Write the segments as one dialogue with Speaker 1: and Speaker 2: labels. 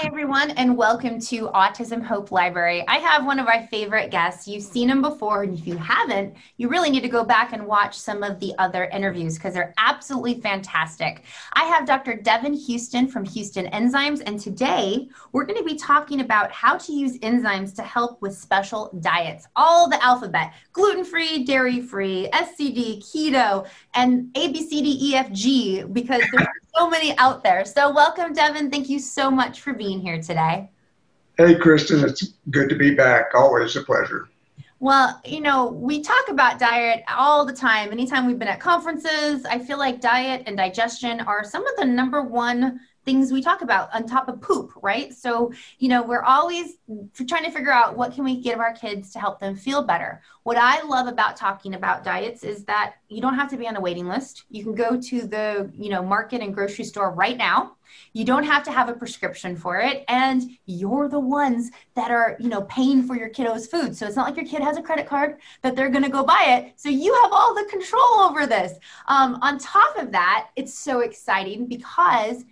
Speaker 1: Everyone, and welcome to Autism Hope Library. I have one of our favorite guests. You've seen him before, and if you haven't, you really need to go back and watch some of the other interviews because they're absolutely fantastic. I have Dr. Devin Houston from Houston Enzymes, and today we're going to be talking about how to use enzymes to help with special diets. All the alphabet: gluten-free, dairy-free, SCD, keto, and ABCDEFG, because there's so many out there. So welcome, Devin. Thank you so much for being here today.
Speaker 2: Hey, Kristen, it's good to be back. Always a pleasure.
Speaker 1: Well, we talk about diet all the time. Anytime we've been at conferences, I feel like diet and digestion are some of the number one things we talk about on top of poop, right? So, we're always trying to figure out what can we give our kids to help them feel better. What I love about talking about diets is that you don't have to be on a waiting list. You can go to the, market and grocery store right now. You don't have to have a prescription for it. And you're the ones that are, paying for your kiddo's food. So it's not like your kid has a credit card that they're going to go buy it. So you have all the control over this. On top of that, it's so exciting because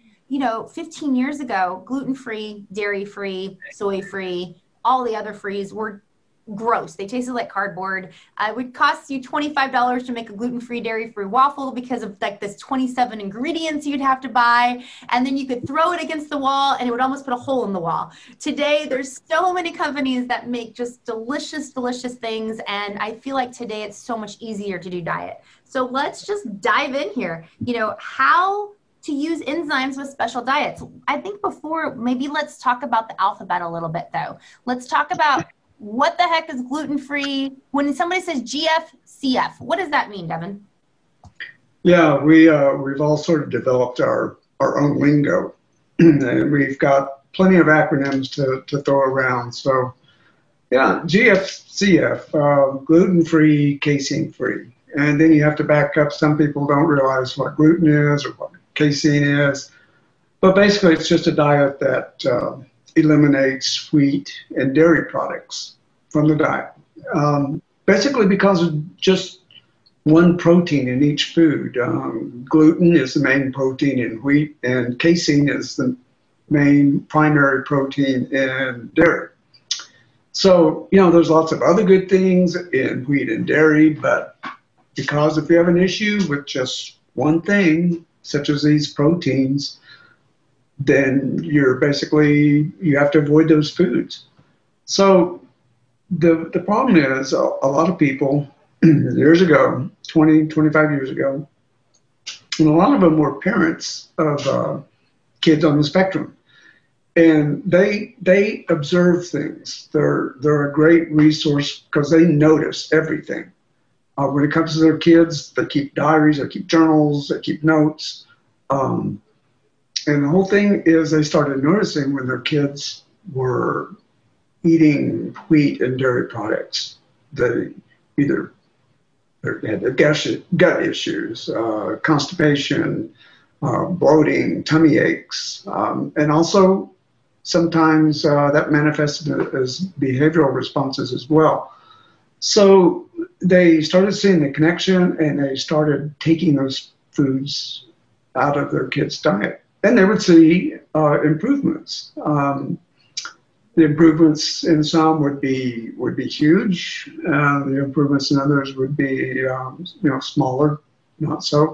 Speaker 1: 15 years ago, gluten-free, dairy-free, soy-free, all the other frees were gross. They tasted like cardboard. It would cost you $25 to make a gluten-free, dairy-free waffle because of like this 27 ingredients you'd have to buy. And then you could throw it against the wall and it would almost put a hole in the wall. Today, there's so many companies that make just delicious, delicious things. And I feel like today it's so much easier to do diet. So let's just dive in here. How to use enzymes with special diets. I think before, maybe let's talk about the alphabet a little bit though. Let's talk about what the heck is gluten-free? When somebody says GFCF, what does that mean, Devin?
Speaker 2: Yeah, we've all sort of developed our own lingo, and we've got plenty of acronyms to throw around. So, yeah, GFCF, gluten-free, casein-free. And then you have to back up. Some people don't realize what gluten is or what casein is. But basically, it's just a diet that eliminates wheat and dairy products from the diet. Basically because of just one protein in each food. Gluten is the main protein in wheat, and casein is the main primary protein in dairy. So, there's lots of other good things in wheat and dairy, but because if you have an issue with just one thing, such as these proteins, then you have to avoid those foods. So the problem is a lot of people years ago, 20, 25 years ago, and a lot of them were parents of kids on the spectrum. And they observe things. They're a great resource because they notice everything. When it comes to their kids, they keep diaries, they keep journals, they keep notes. And the whole thing is they started noticing when their kids were eating wheat and dairy products, they either had gut issues, constipation, bloating, tummy aches, and also sometimes that manifested as behavioral responses as well. So they started seeing the connection, and they started taking those foods out of their kids' diet, and they would see improvements. The improvements in some would be huge. The improvements in others would be smaller, not so.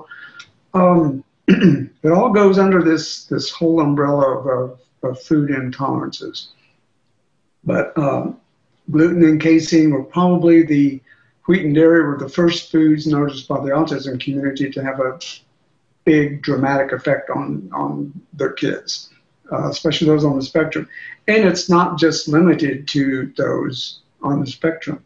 Speaker 2: It all goes under this whole umbrella of food intolerances. But gluten and casein were probably wheat and dairy were the first foods noticed by the autism community to have a big dramatic effect on their kids, especially those on the spectrum. And it's not just limited to those on the spectrum.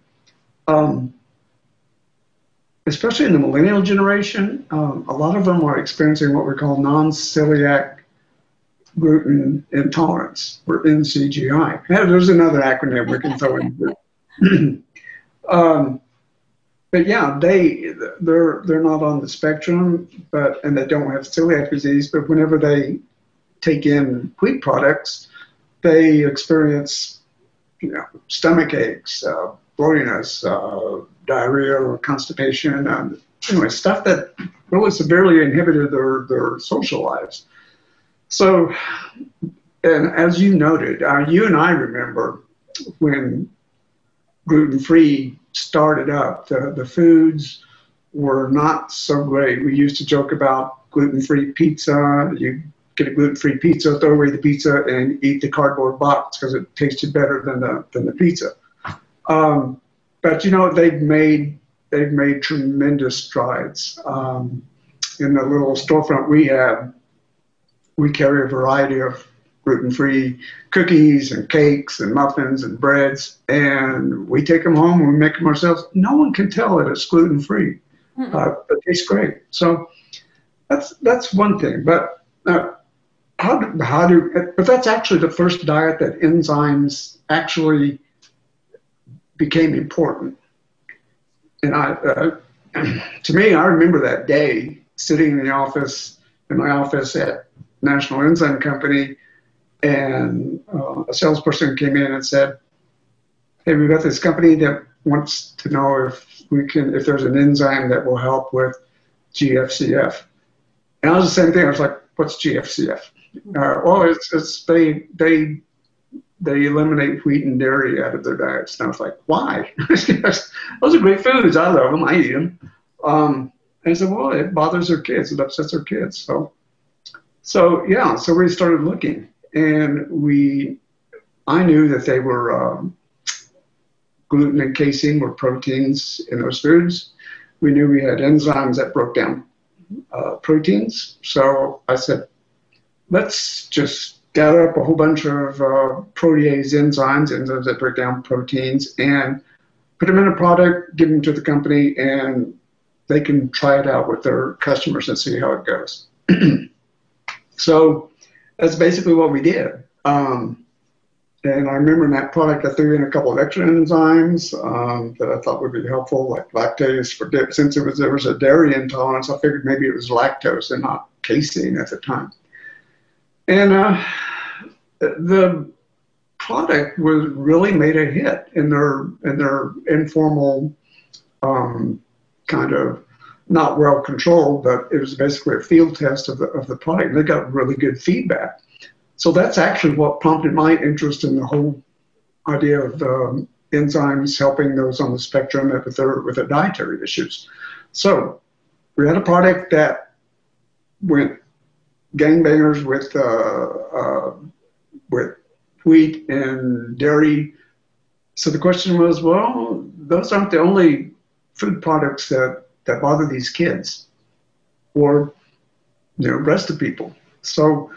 Speaker 2: Especially in the millennial generation, a lot of them are experiencing what we call non-celiac gluten intolerance, or NCGI. Yeah, there's another acronym we can throw in. But yeah, they're not on the spectrum, and they don't have celiac disease. But whenever they take in wheat products, they experience, stomach aches, bloatiness, diarrhea, or constipation. Anyway, stuff that really severely inhibited their social lives. So And as you noted, you and I remember when gluten-free started up, the foods were not so great. We used to joke about gluten-free pizza. You get a gluten-free pizza, throw away the pizza, and eat the cardboard box because it tasted better than the pizza. But you know, they've made tremendous strides. In the little storefront we have, we carry a variety of gluten-free cookies and cakes and muffins and breads, and we take them home and we make them ourselves. No one can tell that it's gluten-free. It tastes great. So that's one thing. But but that's actually the first diet that enzymes actually became important. And to me, I remember that day sitting in my office at National Enzyme Company, and a salesperson came in and said, "Hey, we've got this company that wants to know if there's an enzyme that will help with GFCF." And I was the same thing. I was like, "What's GFCF?" Well, it's they eliminate wheat and dairy out of their diets. And I was like, "Why?" Those are great foods. I love them. I eat them. And I said, "Well, it bothers their kids. It upsets their kids." So we started looking, and I knew that they were gluten and casein were proteins in those foods. We knew we had enzymes that broke down proteins. So I said, let's just gather up a whole bunch of protease enzymes that break down proteins, and put them in a product, give them to the company, and they can try it out with their customers and see how it goes. So that's basically what we did. And I remember in that product, I threw in a couple of extra enzymes that I thought would be helpful, like lactase since there was a dairy intolerance. I figured maybe it was lactose and not casein at the time. And the product was really made a hit in their informal kind of not well controlled, but it was basically a field test of the product. And they got really good feedback. So that's actually what prompted my interest in the whole idea of enzymes helping those on the spectrum with their dietary issues. So we had a product that went gangbangers with wheat and dairy. So the question was, well, those aren't the only food products that bother these kids or the rest of people. So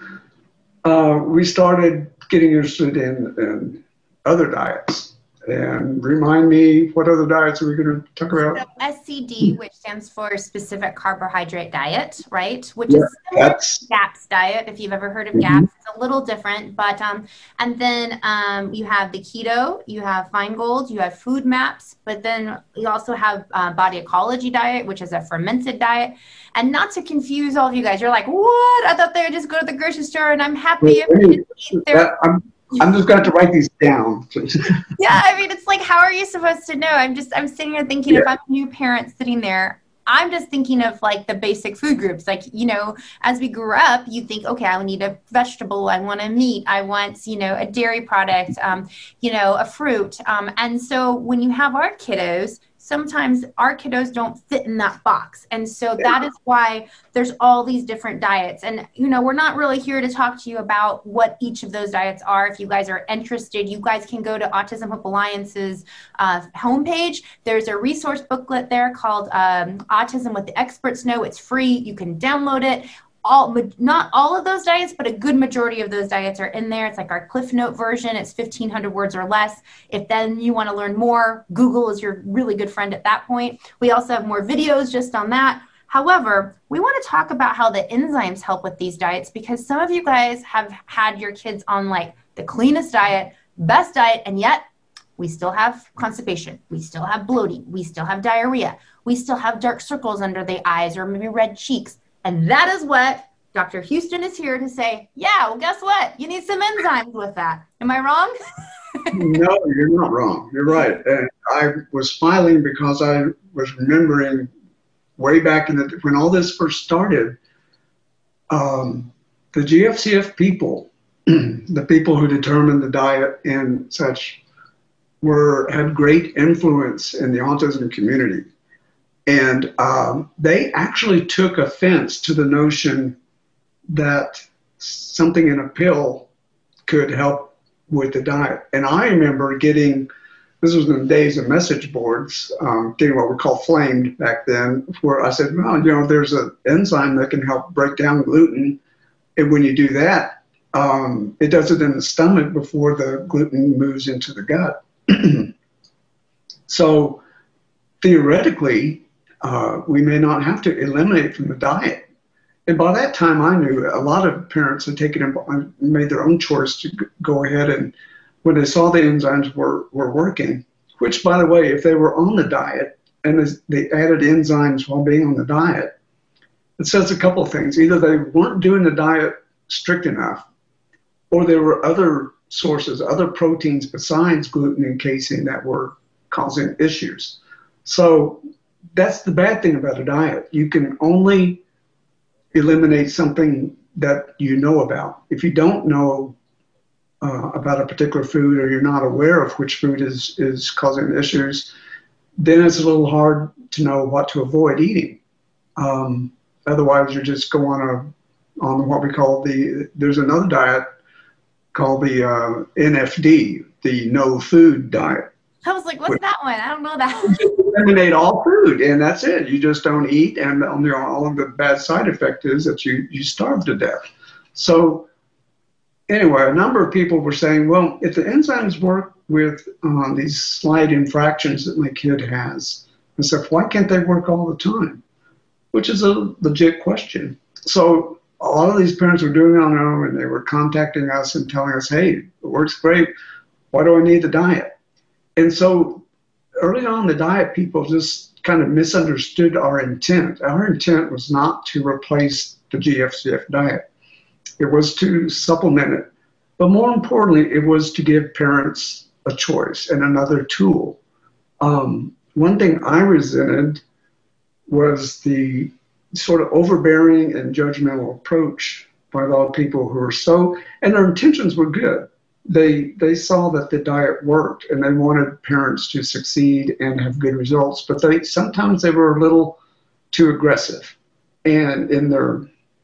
Speaker 2: we started getting interested in other diets. And remind me, what other diets are we going to talk about?
Speaker 1: So SCD, which stands for Specific Carbohydrate Diet, right? Which is similar to GAPS diet. If you've ever heard of GAPS, it's a little different. But and then you have the keto, you have Feingold, you have food maps, but then you also have Body Ecology diet, which is a fermented diet. And not to confuse all of you guys, you're like, what? I thought they would just go to the grocery store and I'm happy if you eat their.
Speaker 2: I'm just going to write these down.
Speaker 1: Yeah, I mean, it's like, how are you supposed to know? I'm sitting here thinking, if I'm a new parent sitting there, I'm just thinking of like the basic food groups. Like, as we grew up, you think, okay, I need a vegetable. I want a meat. I want, a dairy product, a fruit. And so when you have our kiddos, sometimes our kiddos don't fit in that box. And so that is why there's all these different diets. And, we're not really here to talk to you about what each of those diets are. If you guys are interested, you guys can go to Autism Hope Alliance's homepage. There's a resource booklet there called Autism What the Experts Know. It's free. You can download it. Not all of those diets, but a good majority of those diets are in there. It's like our Cliff Note version. It's 1,500 words or less. If then you want to learn more, Google is your really good friend at that point. We also have more videos just on that. However, we want to talk about how the enzymes help with these diets, because some of you guys have had your kids on like the cleanest diet, best diet, and yet we still have constipation. We still have bloating. We still have diarrhea. We still have dark circles under the eyes or maybe red cheeks. And that is what Dr. Houston is here to say. Yeah, well, guess what? You need some enzymes with that. Am I wrong?
Speaker 2: No, you're not wrong. You're right. And I was smiling because I was remembering way back when all this first started, the GFCF people The people who determined the diet and such had great influence in the autism community. And they actually took offense to the notion that something in a pill could help with the diet. And I remember getting, this was in the days of message boards, getting what we call flamed back then, where I said, well, you know, there's an enzyme that can help break down gluten. And when you do that, it does it in the stomach before the gluten moves into the gut. So theoretically, we may not have to eliminate from the diet. And by that time, I knew a lot of parents had made their own choice to go ahead, and when they saw the enzymes were working, which, by the way, if they were on the diet and they added enzymes while being on the diet, it says a couple of things. Either they weren't doing the diet strict enough, or there were other sources, other proteins besides gluten and casein that were causing issues. So that's the bad thing about a diet. You can only eliminate something that you know about. If you don't know about a particular food, or you're not aware of which food is causing issues, then it's a little hard to know what to avoid eating. Otherwise, you just go on what we call there's another diet called the NFD, the no food diet.
Speaker 1: I was like, what's that one? I don't know that.
Speaker 2: You eliminate all food, and that's it. You just don't eat, and all of the bad side effect is that you starve to death. So anyway, a number of people were saying, well, if the enzymes work with these slight infractions that my kid has, and stuff, why can't they work all the time? Which is a legit question. So a lot of these parents were doing it on their own, and they were contacting us and telling us, hey, it works great. Why do I need the diet? And so early on, the diet people just kind of misunderstood our intent. Our intent was not to replace the GFCF diet. It was to supplement it. But more importantly, it was to give parents a choice and another tool. One thing I resented was the sort of overbearing and judgmental approach by a lot of people who were and their intentions were good. They saw that the diet worked, and they wanted parents to succeed and have good results, but sometimes they were a little too aggressive, and in their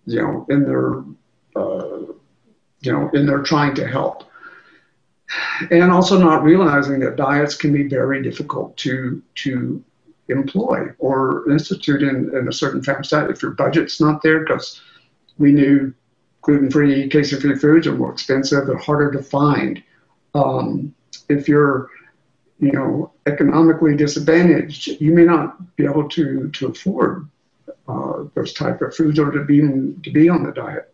Speaker 2: trying to help, and also not realizing that diets can be very difficult to employ or institute in a certain family style if your budget's not there, because we knew gluten-free, casein-free foods are more expensive, they're harder to find. If you're, economically disadvantaged, you may not be able to afford those type of foods or to be on the diet.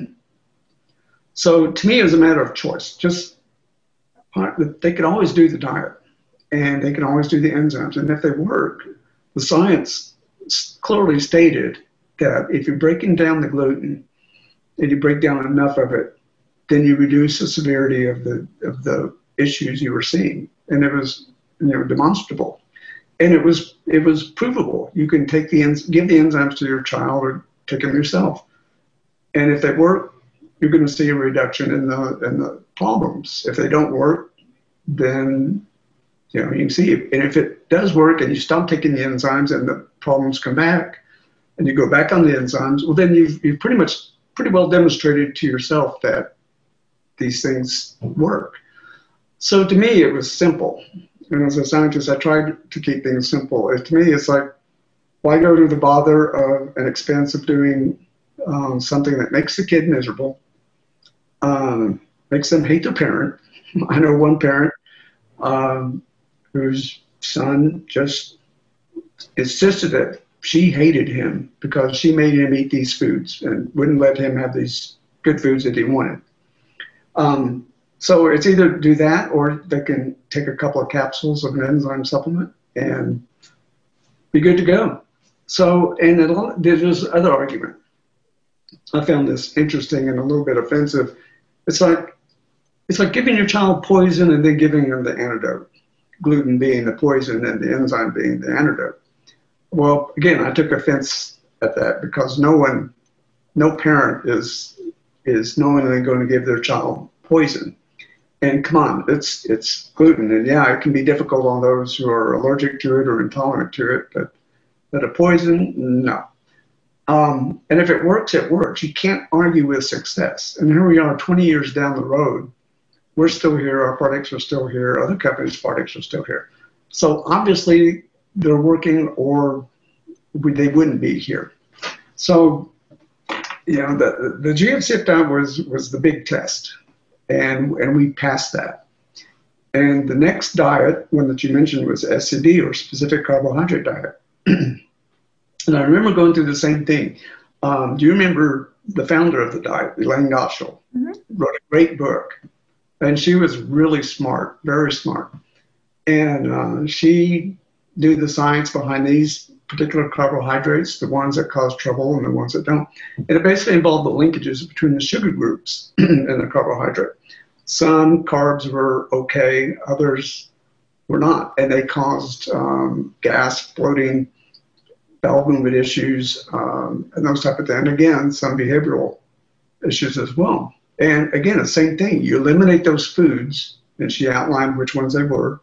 Speaker 2: So to me, it was a matter of choice. They could always do the diet, and they can always do the enzymes. And if they work, the science clearly stated that if you're breaking down the gluten and you break down enough of it, then you reduce the severity of the issues you were seeing. And it was demonstrable. And it was provable. You can give the enzymes to your child or take them yourself. And if they work, you're going to see a reduction in the problems. If they don't work, then you can see it. And if it does work and you stop taking the enzymes and the problems come back and you go back on the enzymes, well, then you've pretty well demonstrated to yourself that these things work. So to me, it was simple. And as a scientist, I tried to keep things simple. To me, it's like, why go to the bother of an expense of doing something that makes the kid miserable, makes them hate their parent. I know one parent whose son just insisted that she hated him because she made him eat these foods and wouldn't let him have these good foods that he wanted. So it's either do that, or they can take a couple of capsules of an enzyme supplement and be good to go. So, and there's this other argument. I found this interesting and a little bit offensive. It's like giving your child poison and then giving them the antidote. Gluten being the poison and the enzyme being the antidote. Well, again, I took offense at that because no parent is is knowingly going to give their child poison. And come on, it's gluten, and yeah, it can be difficult on those who are allergic to it or intolerant to it, but a poison, no. And if it works, it works. You can't argue with success. And here we are 20 years down the road. We're still here. Our products are still here. Other companies' products are still here. So obviously they're working, or they wouldn't be here. So, the GF sit-down was the big test, and we passed that. And the next diet, one that you mentioned, was SCD, or specific carbohydrate diet. And I remember going through the same thing. Do you remember the founder of the diet, Elaine Gottschall? Mm-hmm. Wrote a great book. And she was really smart, very smart. And she knew the science behind these particular carbohydrates, the ones that cause trouble and the ones that don't. And it basically involved the linkages between the sugar groups and the carbohydrate. Some carbs were okay, others were not. And they caused gas, bloating, bowel movement issues, and those type of things. And again, some behavioral issues as well. And again, the same thing. You eliminate those foods, and she outlined which ones they were,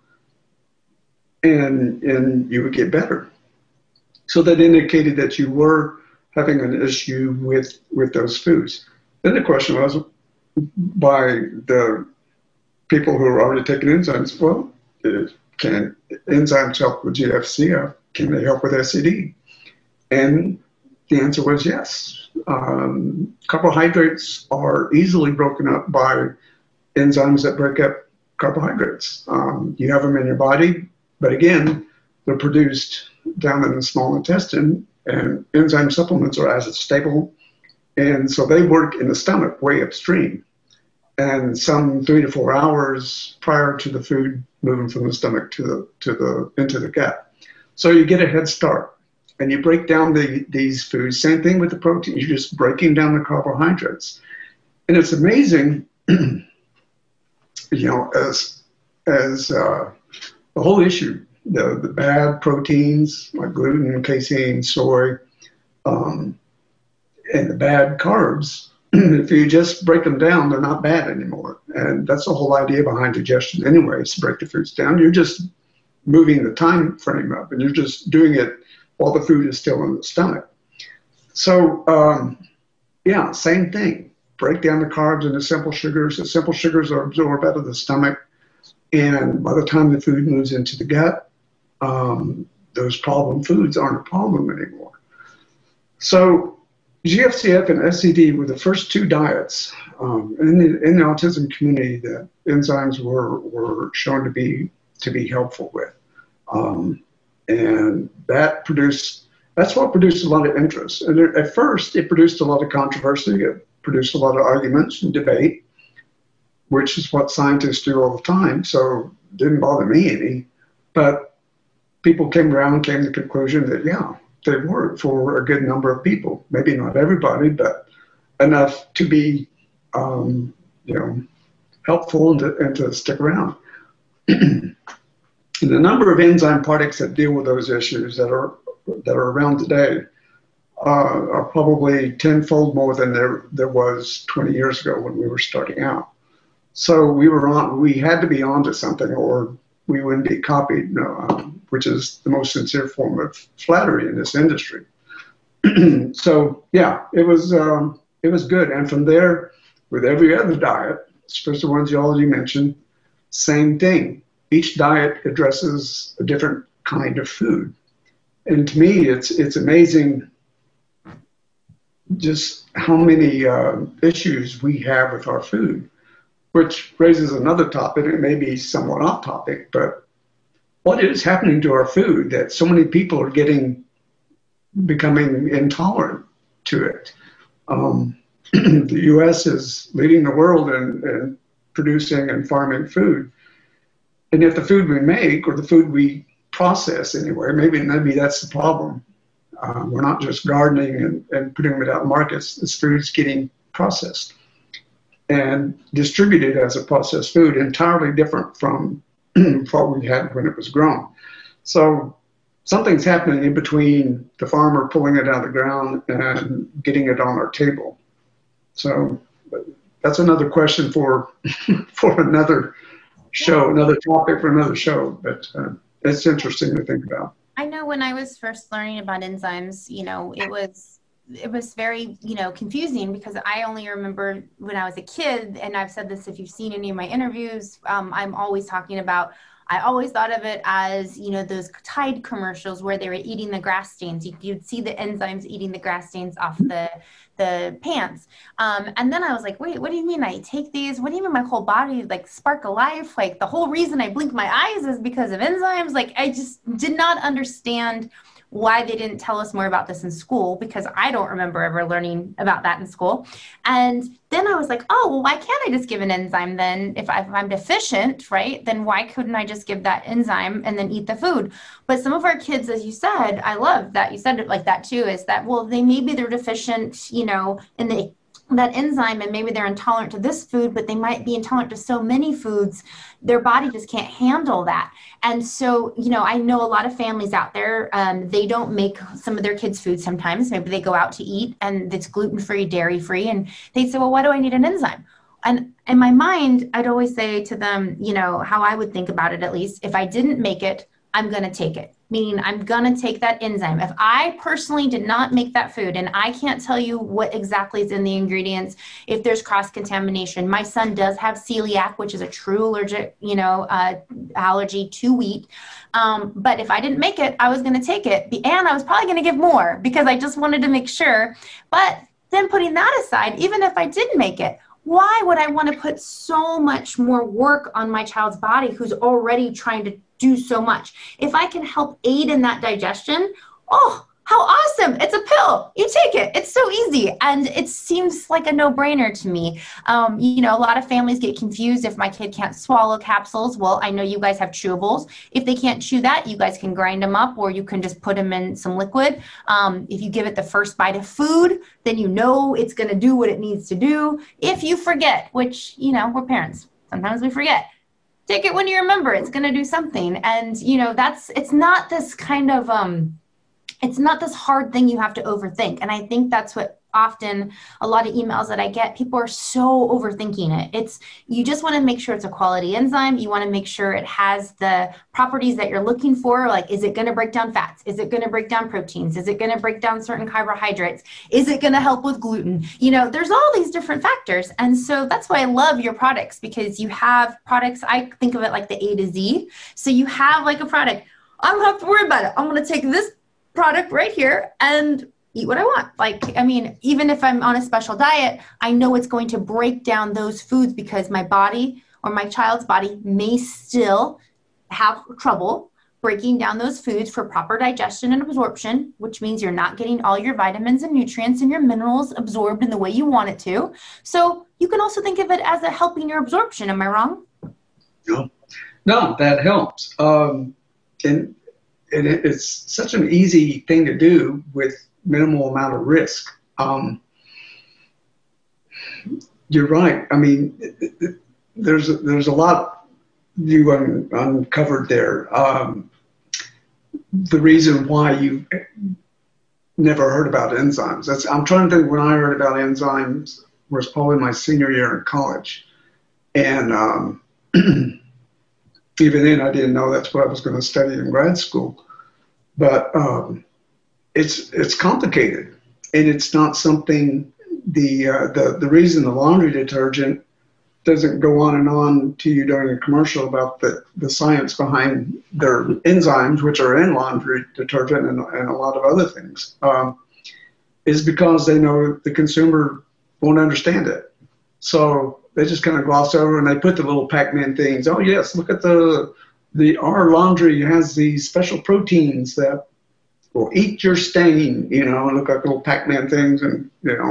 Speaker 2: and you would get better. So that indicated that you were having an issue with those foods. Then the question was, by the people who are already taking enzymes, well, can enzymes help with GFCF? Can they help with SCD? And the answer was yes. Carbohydrates are easily broken up by enzymes that break up carbohydrates. You have them in your body, but again, they're produced down in the small intestine, and enzyme supplements are as stable. And so they work in the stomach way upstream, and some 3 to 4 hours prior to the food moving from the stomach into the gut. So you get a head start. And you break down these foods. Same thing with the protein. You're just breaking down the carbohydrates. And it's amazing, as the whole issue, the bad proteins like gluten, casein, soy, and the bad carbs, if you just break them down, they're not bad anymore. And that's the whole idea behind digestion anyway, is to break the foods down. You're just moving the time frame up, and you're just doing it while the food is still in the stomach. So, same thing. Break down the carbs into simple sugars. The simple sugars are absorbed out of the stomach, and by the time the food moves into the gut, those problem foods aren't a problem anymore. So GFCF and SCD were the first two diets in the autism community that enzymes were shown to be helpful with. And that's what produced a lot of interest. And at first, it produced a lot of controversy. It produced a lot of arguments and debate, which is what scientists do all the time. So it didn't bother me any. But people came to the conclusion that, yeah, they work for a good number of people. Maybe not everybody, but enough to be, helpful and to stick around. And the number of enzyme products that deal with those issues that are around today are probably tenfold more than there was 20 years ago when we were starting out. So we had to be onto something, or we wouldn't be copied, which is the most sincere form of flattery in this industry. So yeah, it was good. And from there, with every other diet, especially the ones you already mentioned, same thing. Each diet addresses a different kind of food. And to me, it's amazing just how many issues we have with our food, which raises another topic. It may be somewhat off topic, but what is happening to our food that so many people are becoming intolerant to it? The U.S. is leading the world in producing and farming food. And yet the food we make, or the food we process anyway, maybe that's the problem. We're not just gardening and putting it out in markets. This food's getting processed and distributed as a processed food, entirely different from what we had when it was grown. So something's happening in between the farmer pulling it out of the ground and getting it on our table. So that's another question for for another show, another topic for another show. But it's interesting to think about.
Speaker 1: I know when I was first learning about enzymes, it was very, confusing because I only remember when I was a kid, and I've said this if you've seen any of my interviews, I'm always talking about, I always thought of it as, those Tide commercials where they were eating the grass stains. You'd see the enzymes eating the grass stains off the pants. And then I was like, wait, what do you mean I take these? What do you mean my whole body like spark alive? Like the whole reason I blink my eyes is because of enzymes. Like I just did not understand why they didn't tell us more about this in school, because I don't remember ever learning about that in school. And then I was like, oh, well, why can't I just give an enzyme then? If I'm deficient, right, then why couldn't I just give that enzyme and then eat the food? But some of our kids, as you said, I love that you said it like that too, is that, well, they're deficient, in that enzyme, and maybe they're intolerant to this food, but they might be intolerant to so many foods. Their body just can't handle that. And so, I know a lot of families out there, they don't make some of their kids' food sometimes. Maybe they go out to eat and it's gluten-free, dairy-free, and they say, well, why do I need an enzyme? And in my mind, I'd always say to them, how I would think about it, at least, if I didn't make it, I'm going to take it. Meaning I'm going to take that enzyme. If I personally did not make that food and I can't tell you what exactly is in the ingredients, if there's cross-contamination, my son does have celiac, which is a true allergic, allergy to wheat. But if I didn't make it, I was going to take it. And I was probably going to give more because I just wanted to make sure. But then putting that aside, even if I didn't make it, why would I want to put so much more work on my child's body who's already trying to do so much? If I can help aid in that digestion, oh, how awesome. It's a pill. You take it. It's so easy. And it seems like a no-brainer to me. A lot of families get confused if my kid can't swallow capsules. Well, I know you guys have chewables. If they can't chew that, you guys can grind them up, or you can just put them in some liquid. If you give it the first bite of food, then it's going to do what it needs to do. If you forget, which, we're parents, sometimes we forget. Take it when you remember it's going to do something. And, it's not this kind of, it's not this hard thing you have to overthink. And I think that's what often a lot of emails that I get, people are so overthinking it. You just want to make sure it's a quality enzyme. You want to make sure it has the properties that you're looking for. Like, is it going to break down fats? Is it going to break down proteins? Is it going to break down certain carbohydrates? Is it going to help with gluten? There's all these different factors. And so that's why I love your products, because you have products, I think of it like the A to Z. So you have like a product, I don't have to worry about it. I'm going to take this product right here and eat what I want. Even if I'm on a special diet, I know it's going to break down those foods because my body or my child's body may still have trouble breaking down those foods for proper digestion and absorption, which means you're not getting all your vitamins and nutrients and your minerals absorbed in the way you want it to. So you can also think of it as a helping your absorption. Am I wrong?
Speaker 2: No, that helps. And it's such an easy thing to do with minimal amount of risk. You're right. There's a lot you uncovered there. The reason why you never heard about enzymes. I'm trying to think, when I heard about enzymes was probably my senior year in college. And even then I didn't know that's what I was going to study in grad school. But it's complicated, and it's not something. The reason the laundry detergent doesn't go on and on to you during a commercial about the science behind their enzymes, which are in laundry detergent and a lot of other things, is because they know the consumer won't understand it. So they just kind of gloss over, and they put the little Pac-Man things. Oh yes, look at our laundry has these special proteins that will eat your stain, and look like little Pac-Man things, and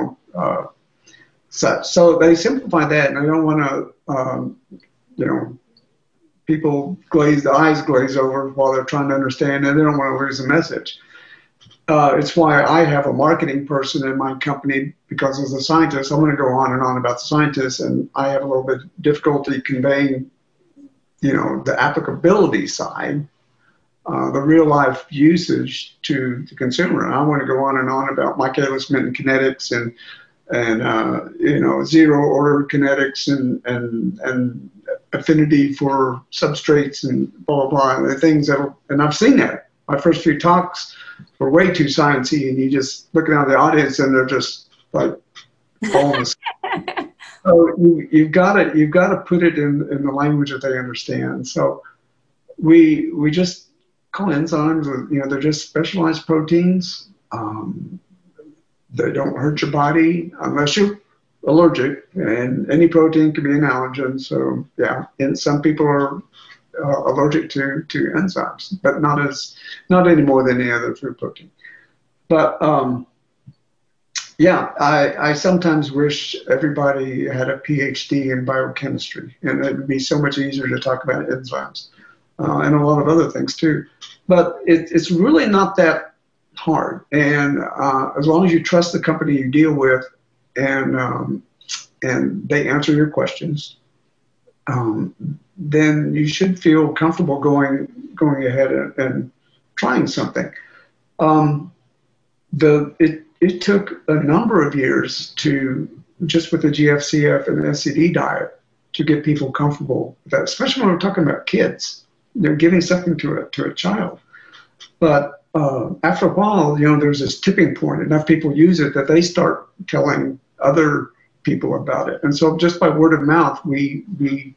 Speaker 2: so they simplify that, and they don't want to, people the eyes glaze over while they're trying to understand, and they don't want to lose the message. It's why I have a marketing person in my company, because as a scientist, I'm going to go on and on about the scientists, and I have a little bit of difficulty conveying the applicability side, the real life usage to the consumer. And I want to go on and on about Michaelis Menten kinetics and and zero order kinetics and affinity for substrates and blah blah blah, and the things that, and I've seen that. My first few talks were way too sciencey, and you just looking at the audience and they're just like almost. So you've got to put it in the language that they understand. So we just call enzymes, they're just specialized proteins. They don't hurt your body unless you're allergic, and any protein can be an allergen. So yeah, and some people are allergic to enzymes, but not any more than any other food protein. But yeah, I sometimes wish everybody had a PhD in biochemistry, and it would be so much easier to talk about enzymes and a lot of other things too. But it's really not that hard, and as long as you trust the company you deal with, and they answer your questions, then you should feel comfortable going ahead and trying something. It took a number of years to, just with the GFCF and the SCD diet, to get people comfortable with that, especially when we're talking about kids. They're giving something to a child. But after a while, there's this tipping point. Enough people use it that they start telling other people about it. And so just by word of mouth, we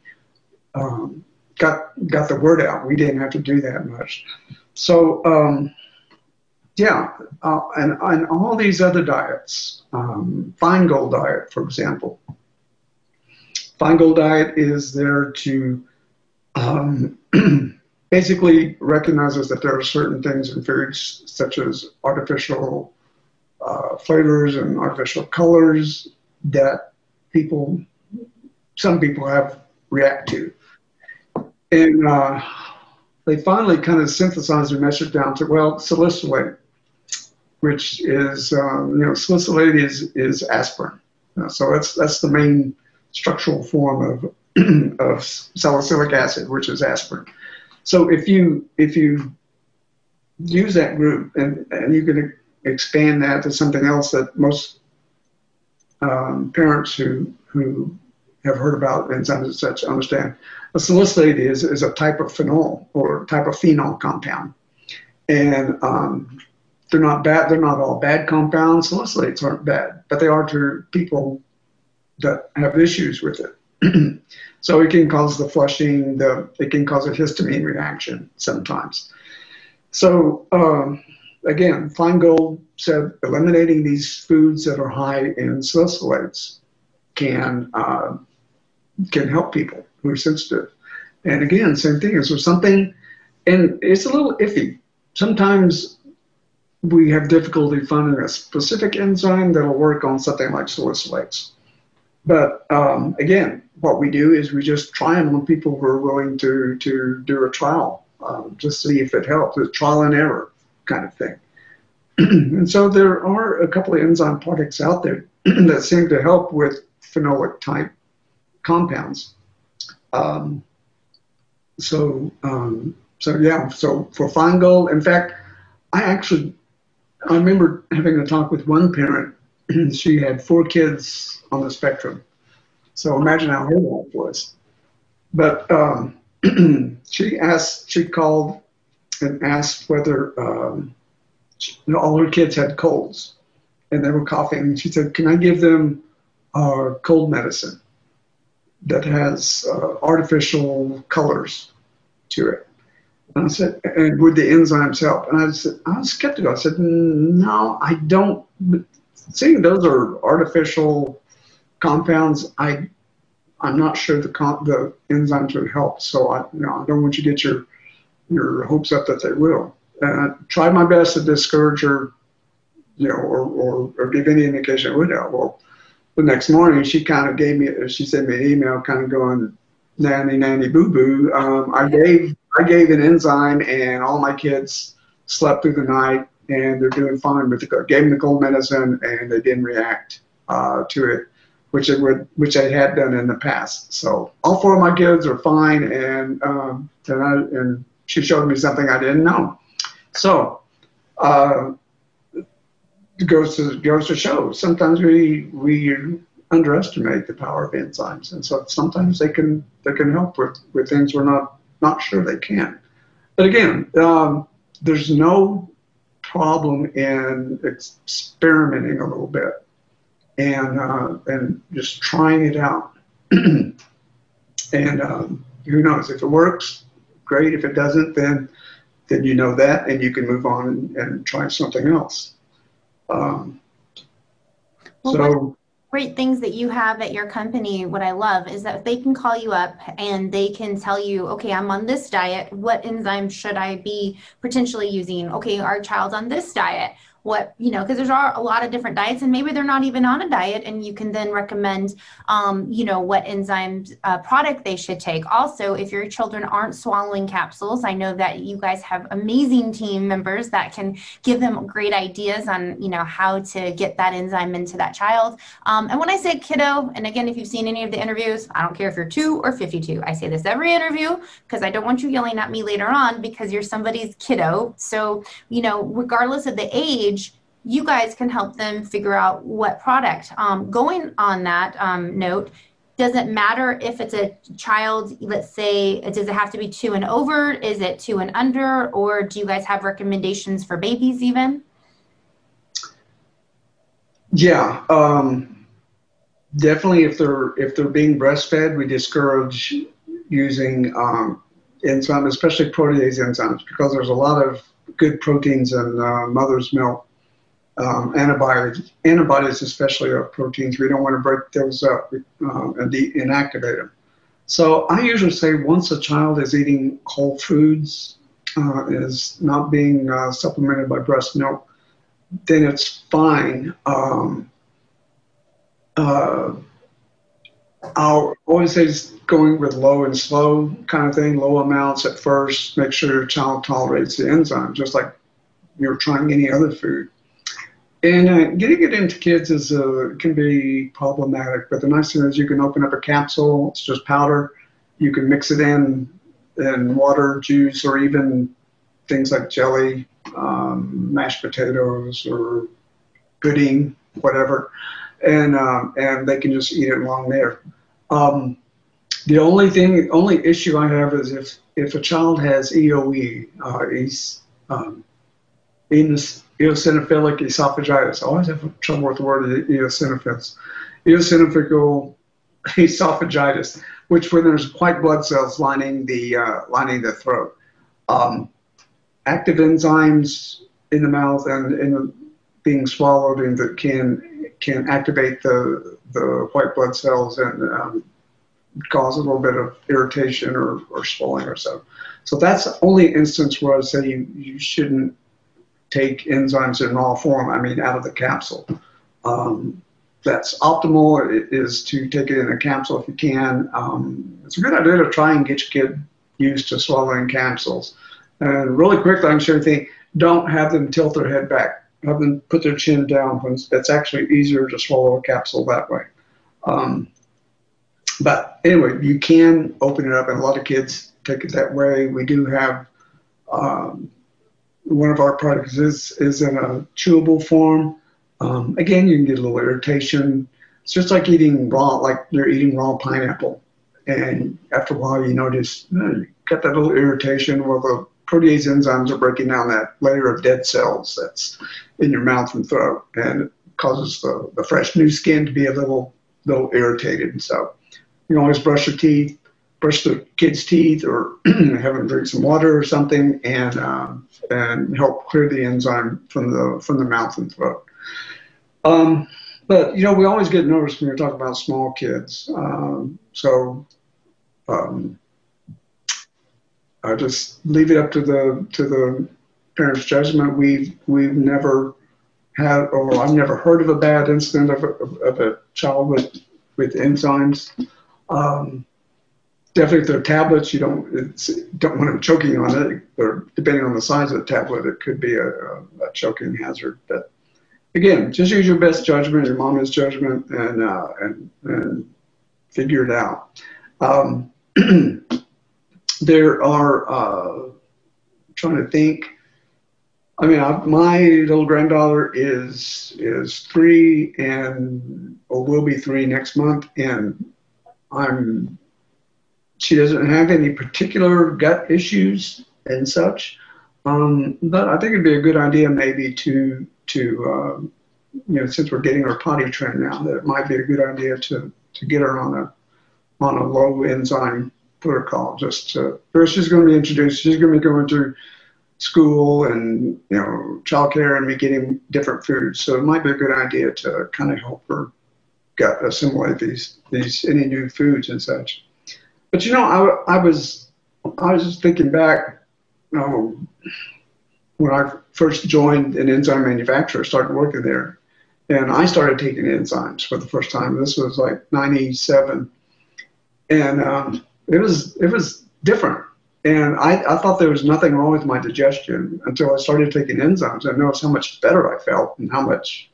Speaker 2: got the word out. We didn't have to do that much. So, yeah, and all these other diets, Feingold diet, for example. Feingold diet is there to basically recognizes that there are certain things in foods, such as artificial flavors and artificial colors, that some people have react to. And they finally kind of synthesized their message down to, well, salicylate, which is, salicylate is aspirin. So that's the main structural form of salicylic acid, which is aspirin. So if you use that group and you can expand that to something else that most parents who have heard about enzymes and such understand, a salicylate is a type of phenol or type of phenol compound, and they're not bad. They're not all bad compounds. Salicylates aren't bad, but they are to people that have issues with it. So it can cause the flushing. It can cause a histamine reaction sometimes. So again, Feingold said eliminating these foods that are high in salicylates can help people who are sensitive. And again, same thing. Is there something, and it's a little iffy. Sometimes we have difficulty finding a specific enzyme that'll work on something like salicylates. But again, what we do is we just try them on people who are willing to do a trial, just see if it helps. It's trial and error kind of thing. And so there are a couple of enzyme products out there that seem to help with phenolic type compounds. So for Feingold, in fact, I remember having a talk with one parent. She had 4 kids on the spectrum. So imagine how her life was. But she called and asked whether all her kids had colds and they were coughing. And she said, "Can I give them cold medicine that has artificial colors to it?" And I said, "And would the enzymes help?" And I was skeptical. I said, "No, I don't." Seeing those are artificial compounds, I'm not sure the enzymes would help. So I don't want you to get your hopes up that they will. And I tried my best to discourage her, or give any indication it would help. Well, the next morning she kind of she sent me an email kind of going, nanny boo boo. I gave an enzyme and all my kids slept through the night and they're doing fine with it. Gave them the cold medicine and they didn't react to it, which I had done in the past. So all 4 of my kids are fine, and she showed me something I didn't know. So goes to show. Sometimes we underestimate the power of enzymes, and so sometimes they can help with things we're not sure they can. But again, there's no problem in experimenting a little bit and just trying it out. And who knows if it works, great. If it doesn't, then you know that, and you can move on and try something else. Um,
Speaker 1: Well, one of
Speaker 2: so
Speaker 1: the great things that you have at your company, what I love is that they can call you up and they can tell you, okay, I'm on this diet. What enzyme should I be potentially using? Okay, our child's on this diet. What, because there's a lot of different diets and maybe they're not even on a diet and you can then recommend, what enzymes product they should take. Also, if your children aren't swallowing capsules, I know that you guys have amazing team members that can give them great ideas on, how to get that enzyme into that child. And when I say kiddo, and again, if you've seen any of the interviews, I don't care if you're 2 or 52. I say this every interview because I don't want you yelling at me later on because you're somebody's kiddo. So, regardless of the age, you guys can help them figure out what product. Going on that note, does it matter if it's a child, let's say, does it have to be 2 and over? Is it 2 and under? Or do you guys have recommendations for babies even?
Speaker 2: yeah, definitely if they're being breastfed, we discourage using enzyme, especially protease enzymes, because there's a lot of good proteins in mother's milk. Antibodies especially are proteins. We don't want to break those up and inactivate them. So I usually say once a child is eating whole foods, is not being supplemented by breast milk, then it's fine. Uh, I'll always say going with low and slow kind of thing, low amounts at first, make sure your child tolerates the enzyme, just like you're trying any other food. And getting it into kids can be problematic, but the nice thing is you can open up a capsule. It's just powder. You can mix it in water, juice, or even things like jelly, mashed potatoes, or pudding, whatever, and they can just eat it along there. Um, the only issue I have is if a child has EOE, eosinophilic esophagitis. I always have trouble with the word eosinophils. Eosinophilic esophagitis, which when there's white blood cells lining the throat. Um, Active enzymes in the mouth and being swallowed and that can activate the white blood cells and cause a little bit of irritation or swelling or so. So that's the only instance where I say you shouldn't take enzymes in raw form, I mean, out of the capsule. That's optimal is to take it in a capsule if you can. It's a good idea to try and get your kid used to swallowing capsules. And really quickly, I can share anything. Don't have them tilt their head back. Have them put their chin down. It's actually easier to swallow a capsule that way. Um, but anyway, you can open it up, and a lot of kids take it that way. We do have um, one of our products is in a chewable form. Again, you can get a little irritation. It's just like like you're eating raw pineapple. And after a while, you notice you get that little irritation. Well, the protease enzymes are breaking down that layer of dead cells that's in your mouth and throat, and it causes the fresh new skin to be a little irritated. So you can always brush your teeth, brush the kids' teeth, or have them drink some water or something, and help clear the enzyme from the mouth and throat. Um, but we always get nervous when you're talking about small kids. So um, I just leave it up to the parents' judgment. We've never had, or I've never heard of a bad incident of a child with enzymes. Um, Definitely, if they're tablets, you don't want them choking on it. Or depending on the size of the tablet, it could be a choking hazard. But again, just use your best judgment, your mama's judgment, and figure it out. Um, there are trying to think. I mean, my little granddaughter is 3 and or will be 3 next month, and I'm she doesn't have any particular gut issues and such. But I think it'd be a good idea maybe since we're getting her potty trained now, that it might be a good idea to get her on a low enzyme protocol. First she's going to be introduced. She's going to be going through school and childcare and be getting different foods. So it might be a good idea to kind of help her gut assimilate these any new foods and such. But I was just thinking back when I first joined an enzyme manufacturer, started working there, and I started taking enzymes for the first time. This was like '97, and it was different. And I thought there was nothing wrong with my digestion until I started taking enzymes. I noticed how much better I felt and how much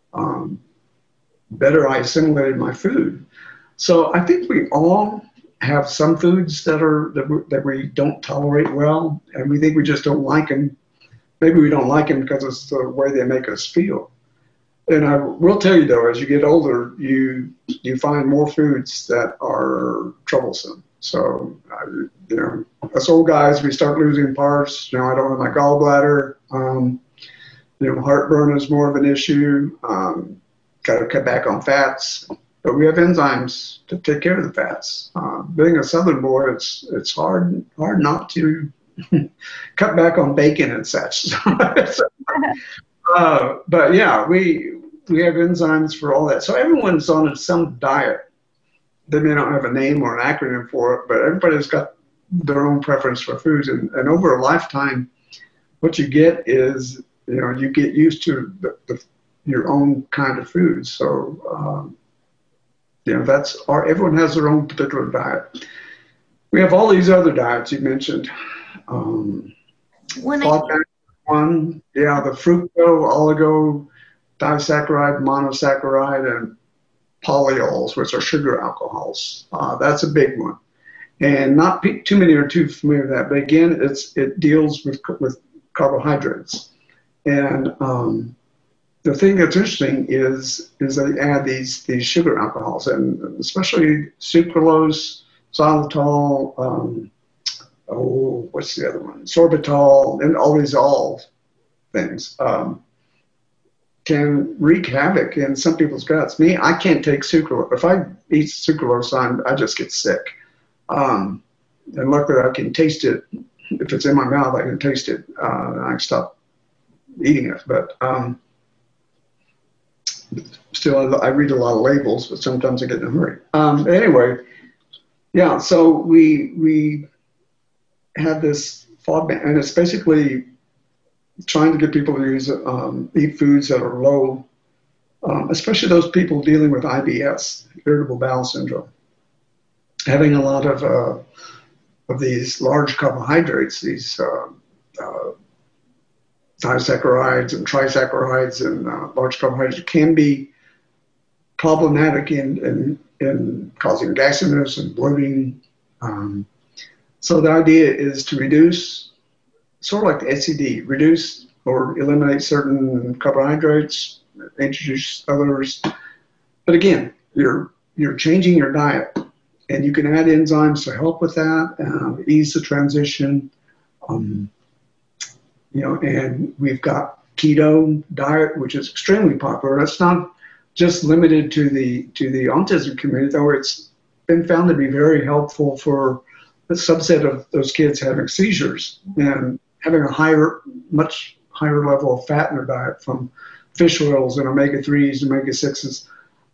Speaker 2: better I assimilated my food. So I think we all have some foods that we don't tolerate well, and we think we just don't like them. Maybe we don't like them because it's the way they make us feel. And I will tell you though, as you get older, you find more foods that are troublesome. So, us old guys, we start losing parts. I don't have my gallbladder. Heartburn is more of an issue. Got to cut back on fats, but we have enzymes to take care of the fats. Being a Southern boy, it's hard not to cut back on bacon and such. But yeah, we have enzymes for all that. So everyone's on some diet. They may not have a name or an acronym for it, but everybody's got their own preference for foods. And over a lifetime, what you get is, you get used to your own kind of foods. So, everyone has their own particular diet. We have all these other diets you mentioned. One, the fructose, oligo, disaccharide, monosaccharide, and polyols, which are sugar alcohols. That's a big one. And not too many are too familiar with that. But again, it deals with carbohydrates. And the thing that's interesting is they add these sugar alcohols, and especially sucralose, xylitol, what's the other one? Sorbitol, and all these things can wreak havoc in some people's guts. Me, I can't take sucralose. If I eat sucralose, I just get sick. And luckily, I can taste it. If it's in my mouth, I can taste it. And I can stop eating it. But still, I read a lot of labels, but sometimes I get in a hurry. Anyway, yeah. So we have this FODMAP, and it's basically trying to get people to eat foods that are low, especially those people dealing with IBS, irritable bowel syndrome. Having a lot of these large carbohydrates, these disaccharides and trisaccharides and large carbohydrates can be problematic in causing gasiness and bloating. So the idea is to reduce, sort of like the SCD, reduce or eliminate certain carbohydrates, introduce others. But again, you're changing your diet, and you can add enzymes to help with that, ease the transition. And we've got keto diet, which is extremely popular. That's not just limited to the autism community, though it's been found to be very helpful for a subset of those kids having seizures and having much higher level of fat in their diet from fish oils and omega-3s, omega-6s,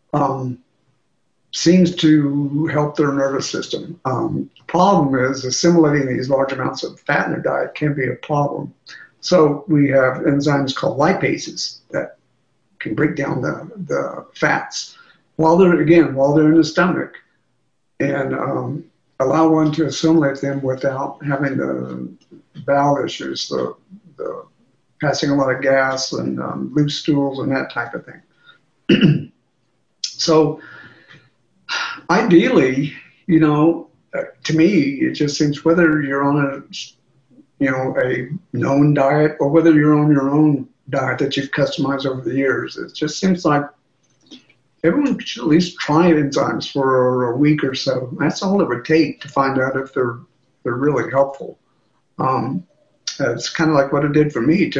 Speaker 2: seems to help their nervous system. The problem is assimilating these large amounts of fat in their diet can be a problem. So we have enzymes called lipases that can break down the fats while they're in the stomach, and allow one to assimilate them without having the bowel issues, the passing a lot of gas and loose stools and that type of thing. So ideally, to me, it just seems whether you're on a known diet or whether you're on your own diet that you've customized over the years. It just seems like everyone should at least try enzymes for a week or so. That's all it would take to find out if they're really helpful. Um, it's kind of like what it did for me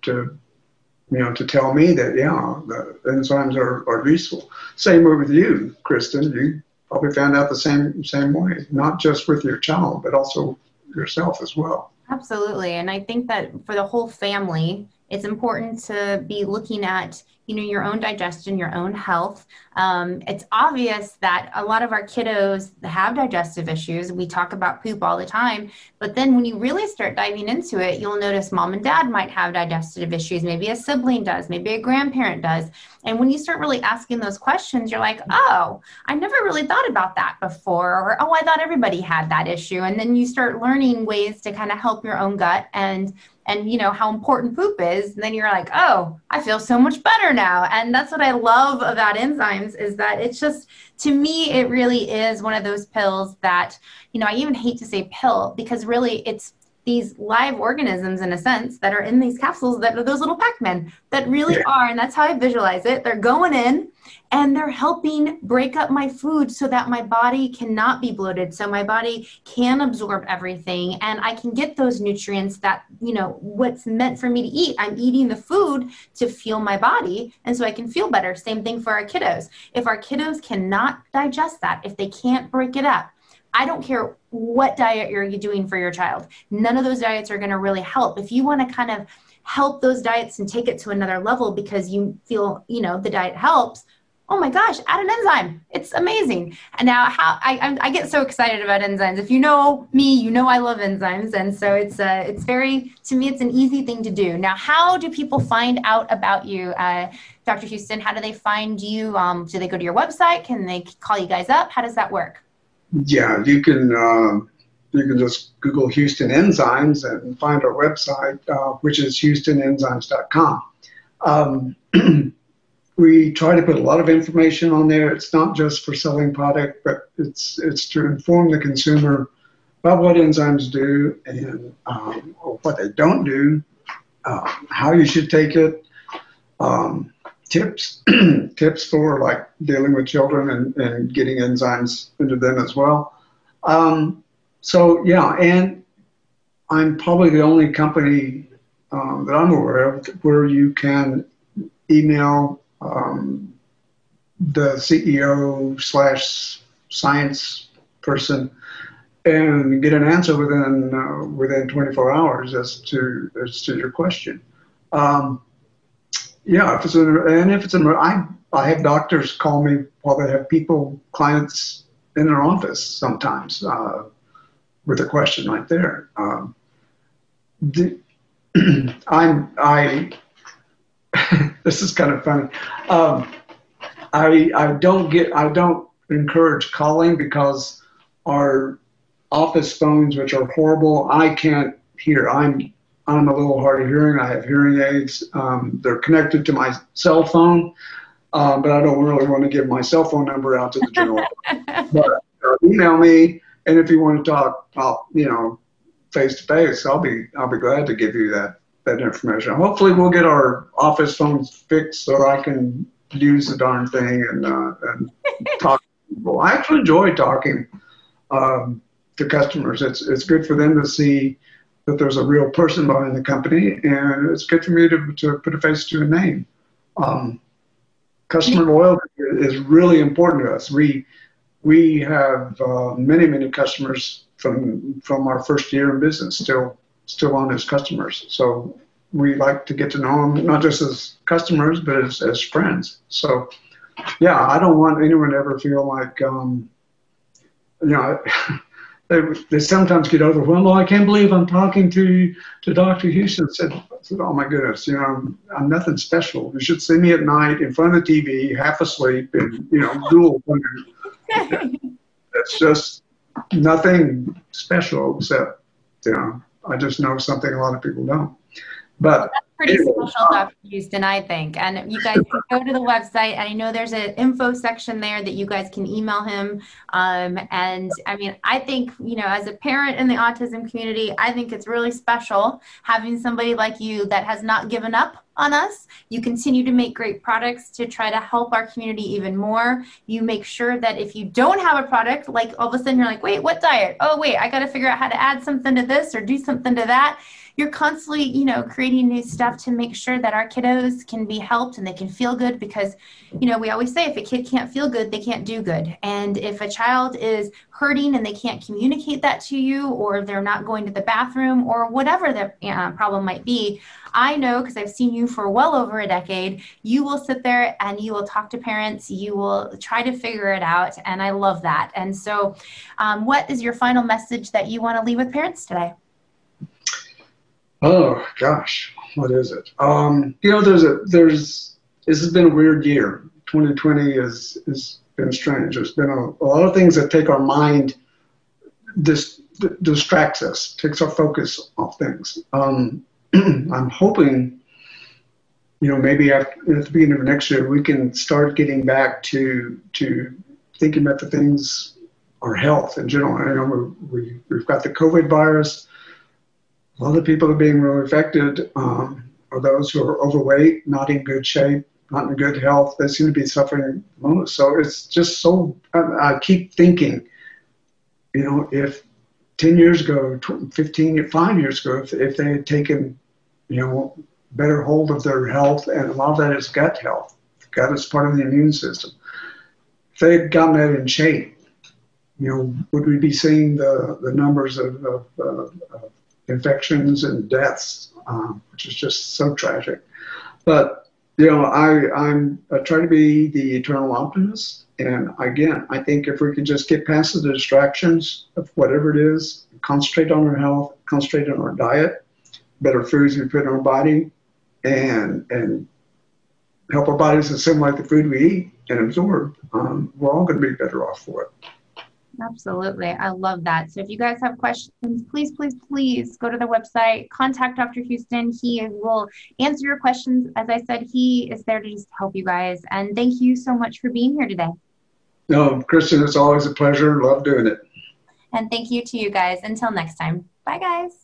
Speaker 2: to tell me that the enzymes are useful. Same way with you, Kristen. You probably found out the same way, not just with your child, but also yourself as well.
Speaker 1: Absolutely. And I think that for the whole family, it's important to be looking at, your own digestion, your own health. It's obvious that a lot of our kiddos have digestive issues. We talk about poop all the time, but then when you really start diving into it, you'll notice mom and dad might have digestive issues. Maybe a sibling does, maybe a grandparent does. And when you start really asking those questions, you're like, oh, I never really thought about that before. Or, oh, I thought everybody had that issue. And then you start learning ways to kind of help your own gut and how important poop is. And then you're like, oh, I feel so much better now. And that's what I love about enzymes is that it's just, to me, it really is one of those pills that, I even hate to say pill because really it's these live organisms in a sense that are in these capsules that are those little Pac-Men that really are. And that's how I visualize it. They're going in and they're helping break up my food so that my body cannot be bloated. So my body can absorb everything and I can get those nutrients that, what's meant for me to eat. I'm eating the food to fuel my body. And so I can feel better. Same thing for our kiddos. If our kiddos cannot digest that, if they can't break it up, I don't care what diet you're doing for your child. None of those diets are going to really help. If you want to kind of help those diets and take it to another level because you feel, the diet helps, oh my gosh, add an enzyme. It's amazing. And now I get so excited about enzymes. If you know me, I love enzymes. And so it's very, to me, it's an easy thing to do. Now, how do people find out about you? Dr. Houston, how do they find you? Do they go to your website? Can they call you guys up? How does that work?
Speaker 2: Yeah, you can just Google Houston Enzymes and find our website, which is houstonenzymes.com. We try to put a lot of information on there. It's not just for selling product, but it's to inform the consumer about what enzymes do and what they don't do, how you should take it, tips for like dealing with children and getting enzymes into them as well. And I'm probably the only company that I'm aware of where you can email the CEO / science person and get an answer within 24 hours as to your question. I have doctors call me while they have clients in their office sometimes with a question right there. This is kind of funny. I don't encourage calling because our office phones, which are horrible, I can't hear. I'm a little hard of hearing. I have hearing aids. They're connected to my cell phone, but I don't really want to give my cell phone number out to the general. But email me, and if you want to talk, face to face, I'll be glad to give you that information. Hopefully, we'll get our office phones fixed so I can use the darn thing and talk to people. I actually enjoy talking to customers. It's good for them to see that there's a real person behind the company, and it's good for me to put a face to a name. Customer loyalty is really important to us. We have many customers from our first year in business still on as customers. So we like to get to know them not just as customers but as friends. So yeah, I don't want anyone to ever feel like they sometimes get overwhelmed. Oh, I can't believe I'm talking to Dr. Houston. I said, oh my goodness, I'm nothing special. You should see me at night in front of the TV, half asleep, and drool. It's just nothing special except I just know something a lot of people don't. But
Speaker 1: pretty special, Dr. Houston, I think. And you guys can go to the website, and I know there's an info section there that you guys can email him. And I mean, I think, you know, as a parent in the autism community, I think it's really special having somebody like you that has not given up on us. You continue to make great products to try to help our community even more. You make sure that if you don't have a product, like all of a sudden you're like, wait, what diet? Oh, wait, I got to figure out how to add something to this or do something to that. You're constantly, you know, creating new stuff to make sure that our kiddos can be helped and they can feel good, because, you know, we always say if a kid can't feel good, they can't do good. And if a child is hurting and they can't communicate that to you, or they're not going to the bathroom, or whatever the problem might be, I know, because I've seen you for well over a decade, you will sit there and you will talk to parents, you will try to figure it out. And I love that. And so what is your final message that you want to leave with parents today?
Speaker 2: Oh gosh, what is it? You know, this has been a weird year. 2020 has been strange. There's been a lot of things that take our mind, distracts us, takes our focus off things. I'm hoping, you know, maybe at the beginning of next year, we can start getting back to thinking about the things, our health in general. I know we've got the COVID virus. A lot of people are being really affected are those who are overweight, not in good shape, not in good health. They seem to be suffering most. So it's just so, I keep thinking, you know, if 10 years ago, 5 years ago, if they had taken, you know, better hold of their health, and a lot of that is gut health. Gut is part of the immune system. If they had gotten that in shape, you know, would we be seeing the numbers of infections and deaths, which is just so tragic. But, you know, I try to be the eternal optimist. And again, I think if we can just get past the distractions of whatever it is, concentrate on our health, concentrate on our diet, better foods we put in our body, and help our bodies assimilate the food we eat and absorb, we're all going to be better off for it.
Speaker 1: Absolutely. I love that. So if you guys have questions, please, please, please go to the website, contact Dr. Houston. He will answer your questions. As I said, he is there to just help you guys. And thank you so much for being here today.
Speaker 2: No, Kristen, it's always a pleasure. Love doing it.
Speaker 1: And thank you to you guys. Until next time. Bye, guys.